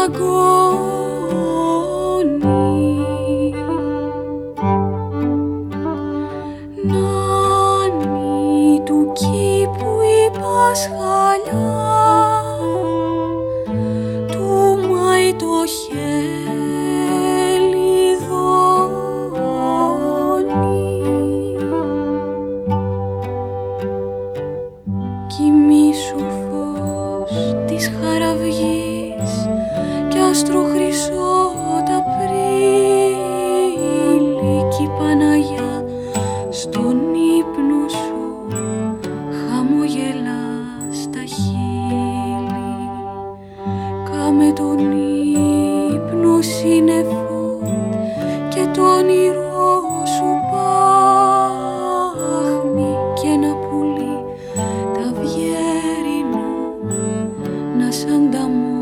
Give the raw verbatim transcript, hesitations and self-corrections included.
Νάνη του κήπου η Πασχαλιά, του Μάη το χέλι δώνει. Κοιμήσου φως της χαραυγής κι άστρο χρυσό τα πρίλη κι η Παναγιά στον ύπνο σου χαμογελά στα χείλη. Κάμε τον ύπνο σύννεφο και το όνειρό σου πάχνει και ένα πουλί τα βγέρινο να σ' ανταμώ.